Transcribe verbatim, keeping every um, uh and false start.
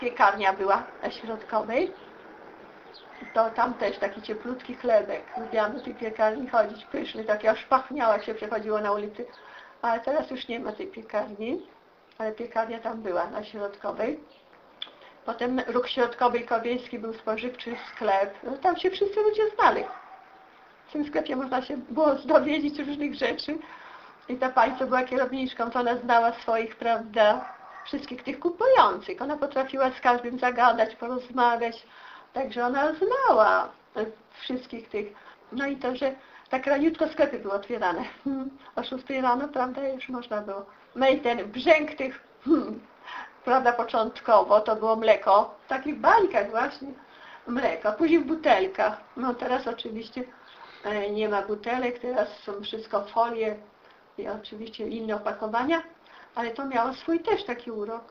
Piekarnia była na Środkowej. To tam też taki cieplutki chlebek. Lubiłam do tej piekarni chodzić, pyszny, taki aż pachniała, jak się przechodziło na ulicy. Ale teraz już nie ma tej piekarni, ale piekarnia tam była na Środkowej. Potem róg Środkowy i Kowiejski był spożywczy sklep. No, tam się wszyscy ludzie znali. W tym sklepie można się było dowiedzieć różnych rzeczy. I ta pani, co była kierowniczką, to ona znała swoich, prawda, wszystkich tych kupujących. Ona potrafiła z każdym zagadać, porozmawiać. Także ona znała wszystkich tych. No i to, że tak raniutko sklepy były otwierane. Hmm. O szóstej rano, prawda, już można było. No i ten brzęk tych, hmm, prawda, początkowo to było mleko. W takich bańkach właśnie mleko. Później w butelkach. No teraz oczywiście nie ma butelek, teraz są wszystko folie i oczywiście inne opakowania, ale to miało swój też taki urok.